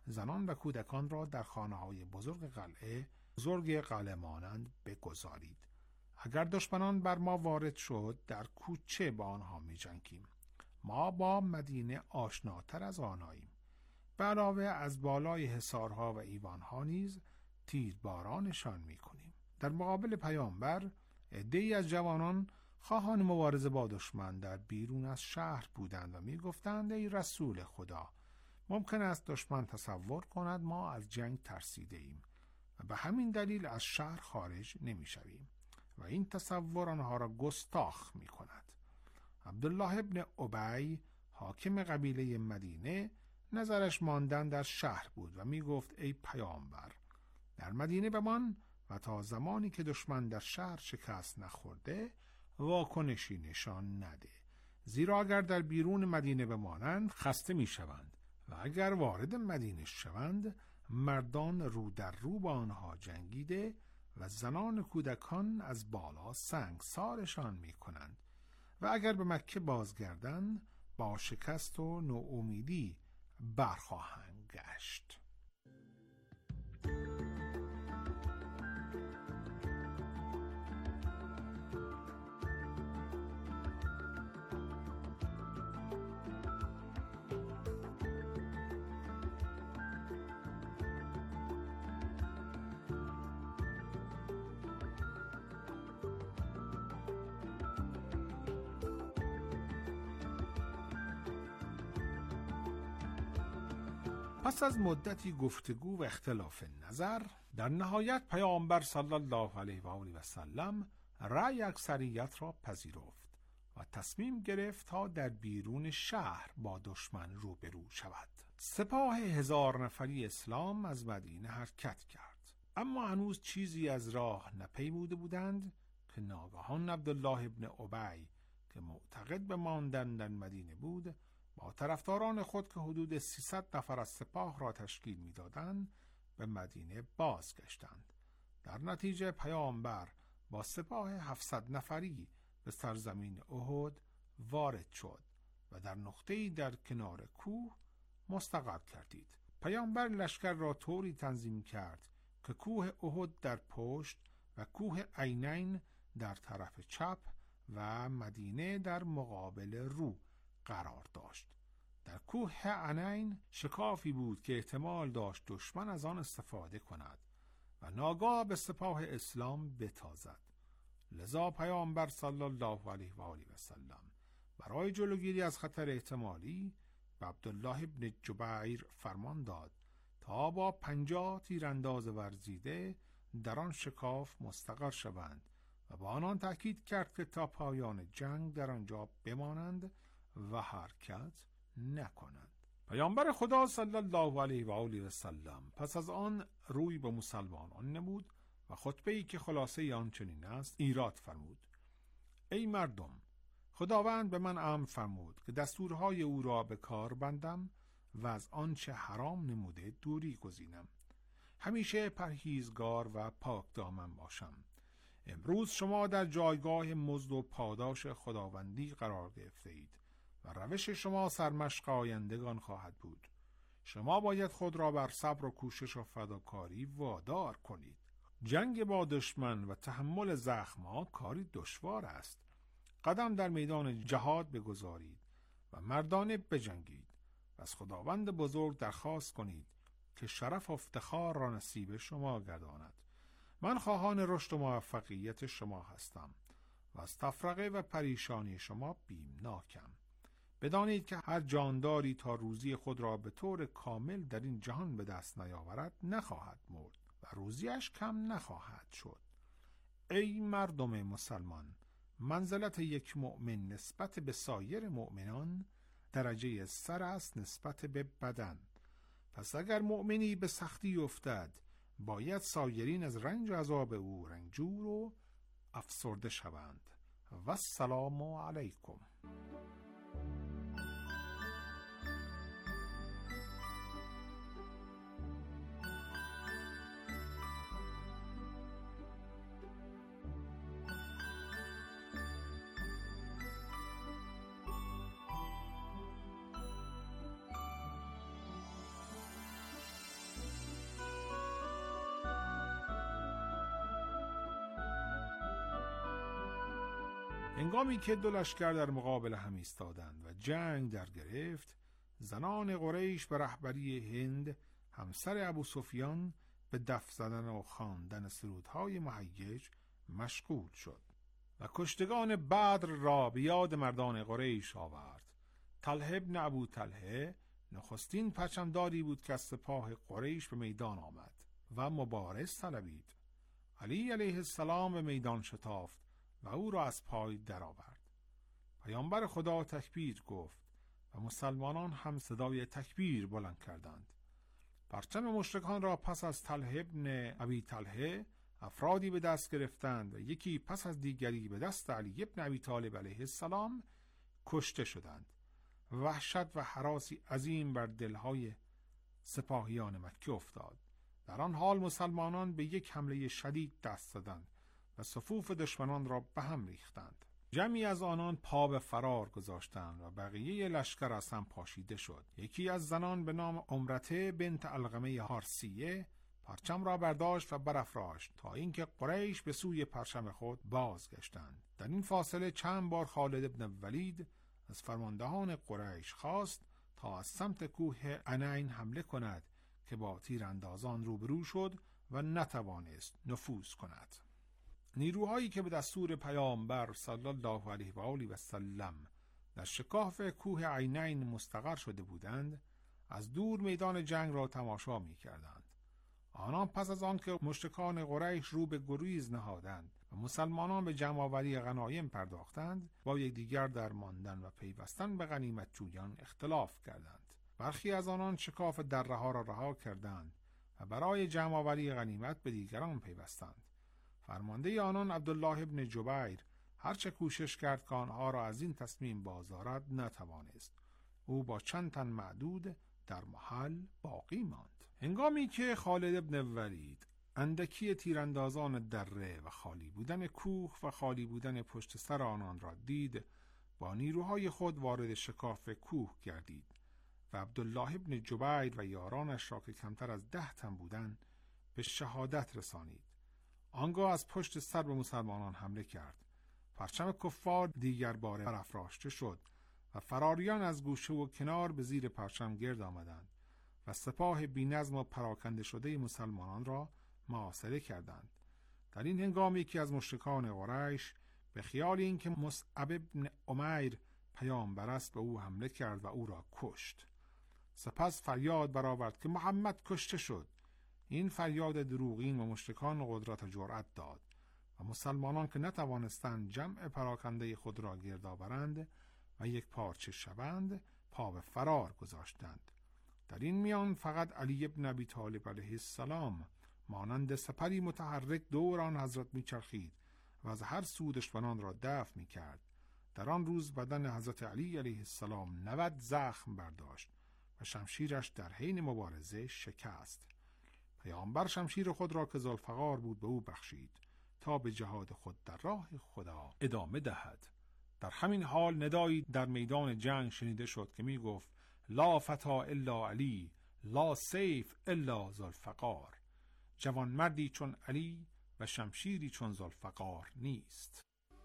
زنان و کودکان را در خانه‌های بزرگ قلعه مانند بگذارید. اگر دشمنان بر ما وارد شد، در کوچه با آنها می جنگیم. ما با مدینه آشناتر از آناییم. به علاوه از بالای حصارها و ایوانها نیز تیربارانشان می کنیم. در مقابل پیامبر، عده‌ای از جوانان خواهان مبارزه با دشمن در بیرون از شهر بودند و می گفتند: ای رسول خدا، ممکن است دشمن تصور کند ما از جنگ ترسیده ایم و به همین دلیل از شهر خارج نمی شویم و این تصور آنها را گستاخ می کند. عبدالله ابن ابی، حاکم قبیله مدینه، نظرش ماندن در شهر بود و می گفت: ای پیامبر، در مدینه بمان و تا زمانی که دشمن در شهر شکست نخورده واکنشی نشان نده، زیرا اگر در بیرون مدینه بمانند خسته می شوند و اگر وارد مدینه شوند مردان رو در رو با آنها جنگیده و زنان و کودکان از بالا سنگسارشان می کنند و اگر به مکه بازگردند با شکست و ناامیدی برخواهند گشت. پس از مدتی گفتگو و اختلاف نظر، در نهایت پیامبر صلی الله علیه و آله و سلم رأی اکثریت را پذیرفت و تصمیم گرفت تا در بیرون شهر با دشمن روبرو شود. سپاه 1000 نفری اسلام از مدینه حرکت کرد، اما هنوز چیزی از راه نپیموده بودند که ناگهان عبدالله ابن ابی که معتقد به ماندن در مدینه بود، با طرفداران خود که حدود 300 نفر از سپاه را تشکیل می‌دادند به مدینه بازگشتند. در نتیجه پیامبر با سپاه 700 نفری به سرزمین احد وارد شد و در نقطه‌ای در کنار کوه مستقر کردید. پیامبر لشکر را طوری تنظیم کرد که کوه احد در پشت و کوه عینین در طرف چپ و مدینه در مقابل رو قرار داشت. در کوه عینین شکافی بود که احتمال داشت دشمن از آن استفاده کند و ناگاه به سپاه اسلام بتازد. لذا پیامبر صلی الله علیه و آله و سلم برای جلوگیری از خطر احتمالی به عبدالله ابن جبیر فرمان داد تا با 50 تیرانداز ورزیده در آن شکاف مستقر شوند و با آنان تأکید کرد که تا پایان جنگ در آنجا بمانند و حرکت نکنند. پیامبر خدا صلی الله علیه و آله و سلم پس از آن روی به مسلمانان نمود و خطبه‌ای که خلاصه آن چنین است ایراد فرمود: ای مردم، خداوند به من امر فرمود که دستورهای او را به کار بندم و از آنچه حرام نموده دوری گزینم. همیشه پرهیزگار و پاک دامن باشم. امروز شما در جایگاه مزد و پاداش خداوندی قرار گرفته اید و روش شما سرمشق آیندگان خواهد بود. شما باید خود را بر صبر و کوشش و فداکاری وادار کنید. جنگ با دشمن و تحمل زخم‌ها کاری دشوار است. قدم در میدان جهاد بگذارید و مردانه بجنگید و از خداوند بزرگ درخواست کنید که شرف و افتخار را نصیب شما گرداند. من خواهان رشد و موفقیت شما هستم و از تفرقه و پریشانی شما بیمناکم. بدانید که هر جانداری تا روزی خود را به طور کامل در این جهان به دست نیاورد نخواهد مرد و روزیش کم نخواهد شد. ای مردم مسلمان، منزلت یک مؤمن نسبت به سایر مؤمنان درجه سر است نسبت به بدن. پس اگر مؤمنی به سختی افتد، باید سایرین از رنج و عذاب او رنجور و افسرده شوند. و السلام علیکم. هنگامی که دو لشکر در مقابل هم ایستادند و جنگ در گرفت، زنان قریش به رهبری هند همسر ابو سفیان به دف زدن و خواندن سرودهای مهیج مشغول شد و کشتگان بدر را به یاد مردان قریش آورد. طلحه ابن ابو طلحه نخستین پرچمداری بود که از سپاه قریش به میدان آمد و مبارز طلبید. علی علیه السلام به میدان شتافت و او را از پای درآورد. پیامبر خدا تکبیر گفت و مسلمانان هم صدای تکبیر بلند کردند. پرچم مشرکان را پس از طلحه ابن ابی طلحه افرادی به دست گرفتند و یکی پس از دیگری به دست علی ابن ابی طالب علیه السلام کشته شدند. وحشت و هراسی عظیم بر دلهای سپاهیان مکه افتاد. در آن حال مسلمانان به یک حمله شدید دست زدند و صفوف دشمنان را به هم ریختند. جمعی از آنان پا به فرار گذاشتند و بقیه لشکر از هم پاشیده شد. یکی از زنان به نام عمرته بنت علقمه هارسیه پرچم را برداشت و برافراشت تا اینکه قریش به سوی پرچم خود بازگشتند. در این فاصله چند بار خالد ابن ولید از فرماندهان قریش خواست تا از سمت کوه عنین حمله کند که با تیراندازان روبرو شد و نتوانست نفوذ کند. نیروهایی که به دستور پیامبر صلی الله علیه و آله و سلم در شکاف کوه عنین مستقر شده بودند، از دور میدان جنگ را تماشا می کردند. آنان پس از آن که مشرکان قریش رو به گریز نهادند و مسلمانان به جمع‌آوری غنایم پرداختند، با یکدیگر در ماندن و پیوستن به غنیمت جویان اختلاف کردند. برخی از آنان شکاف دره ها را رها کردند و برای جمع‌آوری غنیمت به دیگران پیوستند. فرمانده آنان عبدالله ابن جبیر هرچه کوشش کرد که آنها را از این تصمیم بازدارد نتوانست. او با چند تن معدود در محل باقی ماند. هنگامی که خالد ابن ولید اندکی تیراندازان دره و خالی بودن کوه و خالی بودن پشت سر آنان را دید، با نیروهای خود وارد شکاف کوه گردید و عبدالله ابن جبیر و یارانش را که کمتر از 10 تن بودند به شهادت رسانید. آنگاه از پشت سر به مسلمانان حمله کرد. پرچم کفار دیگر باره برافراشته شد و فراریان از گوشه و کنار به زیر پرچم گرد آمدند و سپاه بی‌نظم و پراکنده شده مسلمانان را محاصره کردند. در این هنگامی که از مشرکان قریش به خیال اینکه مصعب ابن عمیر پیامبر است به او حمله کرد و او را کشت. سپس فریاد برآورد که محمد کشته شد. این فریاد دروغین و مشرکان قدرت و جرأت داد و مسلمانان که نتوانستند جمع پراکنده خود را گرد آورند و یک پارچه شوند، پا به فرار گذاشتند. در این میان فقط علی ابن ابی طالب علیه السلام مانند سپری متحرک دور آن حضرت میچرخید و از هر سو دشمنان را دفع میکرد. در آن روز بدن حضرت علی علیه السلام 90 زخم برداشت و شمشیرش در حین مبارزه شکست. پیامبر شمشیر خود را که ذوالفقار بود به او بخشید تا به جهاد خود در راه خدا ادامه دهد. در همین حال ندایی در میدان جنگ شنیده شد که می گفت لا فتا الا علی، لا سیف الا ذوالفقار. جوان مردی چون علی و شمشیری چون ذوالفقار نیست.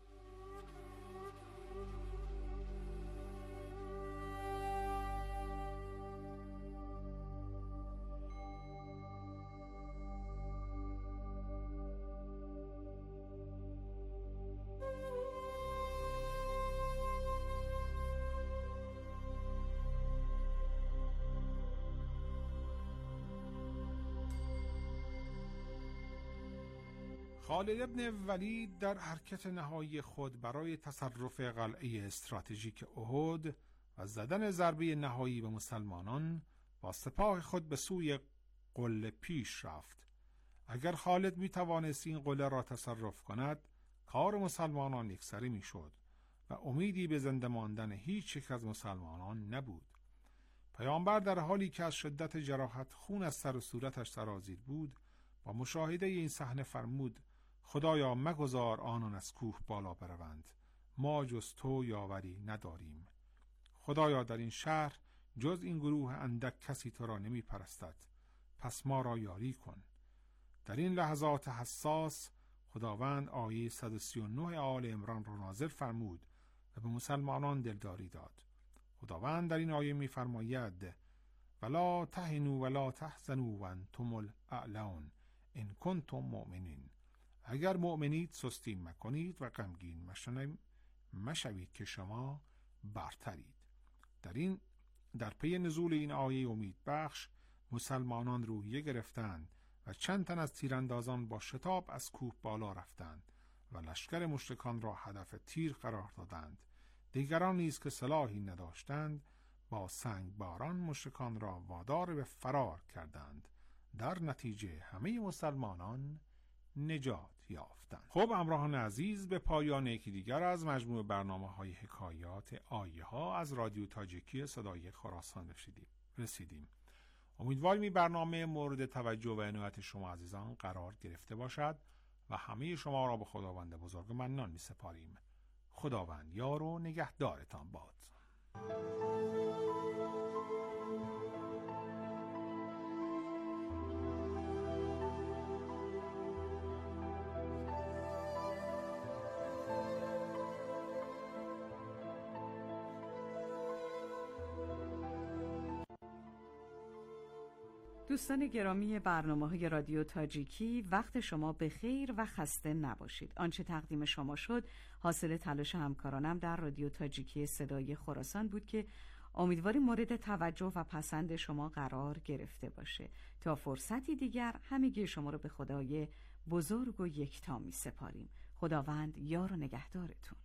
خالد ابن ولید در حرکت نهایی خود برای تصرف قلعه استراتژیک احد و زدن ضربه نهایی به مسلمانان با سپاه خود به سوی قله پیش رفت. اگر خالد می توانست این قله را تصرف کند، کار مسلمانان یکسره می شد و امیدی به زنده ماندن هیچ یک از مسلمانان نبود. پیامبر در حالی که از شدت جراحت خون از سر و صورتش سرازیر بود، با مشاهده این صحنه فرمود خدایا مگذار آنان از کوه بالا بروند، ما جز تو یاوری نداریم. خدایا در این شهر جز این گروه اندک کسی تو را نمی پرستد، پس ما را یاری کن. در این لحظات حساس خداوند آیه 139 آل عمران را نازل فرمود و به مسلمانان دلداری داد. خداوند در این آیه می‌فرماید ولا تهنوا ولا تحزنوا وانتم الاعلون ان کنتم مؤمنین. اگر مؤمنید سستی مکنید و غمگین مشوید که شما برترید. در پی نزول این آیه امید بخش مسلمانان روحیه گرفتند و چند تن از تیراندازان با شتاب از کوه بالا رفتند و لشکر مشرکان را هدف تیر قرار دادند. دیگران نیز که سلاحی نداشتند با سنگ باران مشرکان را وادار به فرار کردند. در نتیجه همه مسلمانان نجات یافتند. خب همراهان عزیز، به پایان یکی دیگر از مجموع برنامه‌های حکایات آیه ها از رادیو تاجیکی صدای خراسان رسیدیم. امیدواریم این برنامه مورد توجه و عنایت شما عزیزان قرار گرفته باشد و همه شما را به خداوند بزرگ منان می سپاریم. خداوند یار و نگهدارتان باد.
دوستان گرامی برنامه‌های رادیو تاجیکی، وقت شما به خیر و خسته نباشید. آنچه تقدیم شما شد حاصل تلاش همکارانم در رادیو تاجیکی صدای خراسان بود که امیدواریم مورد توجه و پسند شما قرار گرفته باشه. تا فرصتی دیگر همگی شما رو به خدای بزرگ و یکتا می سپاریم. خداوند یار و نگهدارتون.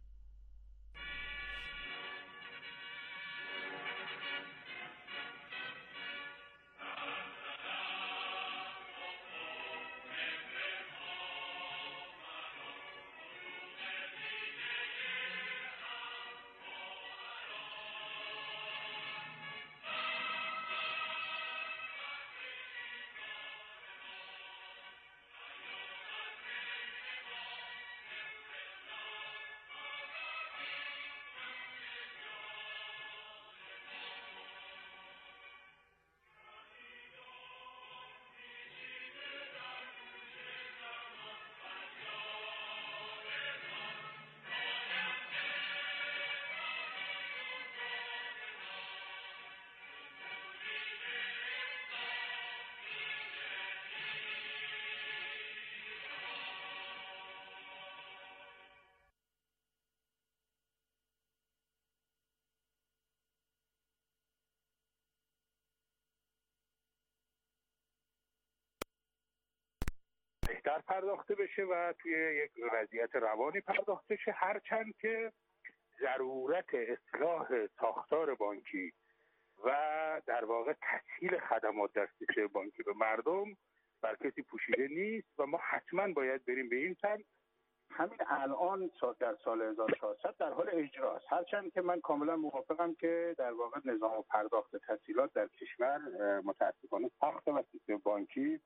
بهتر پرداخته بشه و توی یک وضعیت روانی پرداخته شه، هرچند که ضرورت اصلاح ساختار بانکی و در واقع تسهیل خدمات در سیستم بانکی به مردم بر کسی پوشیده نیست و ما حتما باید بریم به این سمت. همین الان در سال 1400 در حال اجراست، هرچند که من کاملا موافقم که در واقع نظام پرداخت تسهیلات در کشور متاسفانه سخته و سیستم بانکی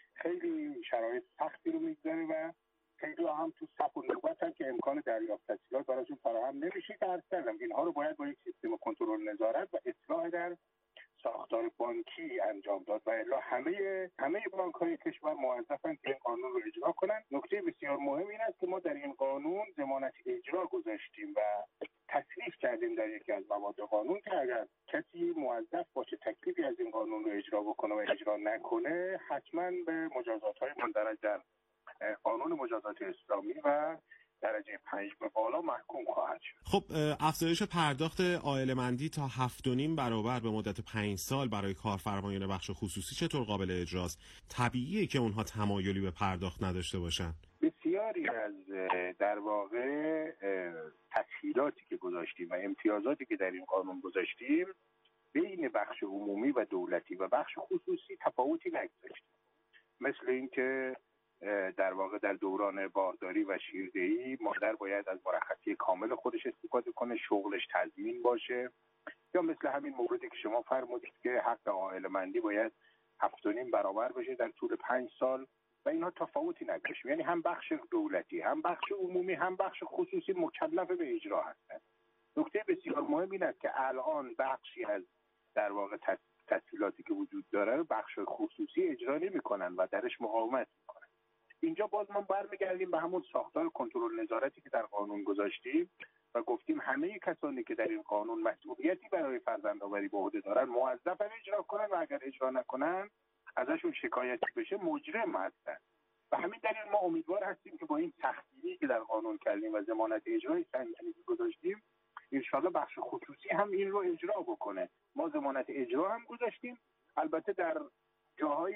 خیلی شرایط سختی رو میگذاره و خیلی هم تو صف و نوبتن که امکان دریافت تسهیلات براشون فراهم نمیشه که عرض کردم اینها رو باید با یک سیستم کنترل نظارت و اصلاح در ساختار بانکی انجام داد و الا همه بانک‌های کشور موظفن که این قانون رو اجرا کنن. نکته بسیار مهم این است که ما در این قانون ضمانت اجرا گذاشتیم و تصریح کردیم در یکی از مواد قانون که اگر کسی موظف باشه تکلیفی از این قانون رو اجرا بکنه و اجرا نکنه حتما به مجازات‌های مندرج در قانون مجازات اسلامی و درجه 5 به بالا محکوم خواهد شد.
خب افزایش پرداخت عائله‌مندی تا 7.5 برابر به مدت 5 سال برای کارفرمایان بخش خصوصی چطور قابل اجراست؟ طبیعیه که اونها تمایلی به پرداخت نداشته باشن.
بسیاری از در واقع تسهیلاتی که گذاشتیم و امتیازاتی که در این قانون گذاشتیم بین بخش عمومی و دولتی و بخش خصوصی تفاوتی نگذاشتیم. مثل اینکه در واقع در دوران بارداری و شیردهی مادر باید از مرخصی کامل خودش استفاده کنه، شغلش تضمین باشه، یا مثل همین موردی که شما فرمودید که حق عائله‌مندی باید 7.5 برابر بشه در طول 5 سال و اینها تفاوتی نداشت. یعنی هم بخش دولتی هم بخش عمومی هم بخش خصوصی مکلف به اجرا هستند. نکته بسیار مهم این است که الان بخشی از در واقع تسهیلاتی که وجود داره بخش خصوصی اجرا نمی‌کنن و درش مقاومت می‌کنن. اینجا باز ما برمیگردیم به همون ساختار کنترل نظارتی که در قانون گذاشتیم و گفتیم همه کسانی که در این قانون مسئولیتی برای فرزندآوری به عهده دارن موظفن اجرا کنن و اگر اجرا نکنن ازشون شکایتی بشه مجرم هستن. و همین دلیل ما امیدوار هستیم که با این تخدیری که در قانون کردیم و ضمانت اجرای سنگینی گذاشتیم انشالله بخش خصوصی هم این رو اجرا بکنه. ما ضمانت اجرا هم گذاشتیم، البته در جاهای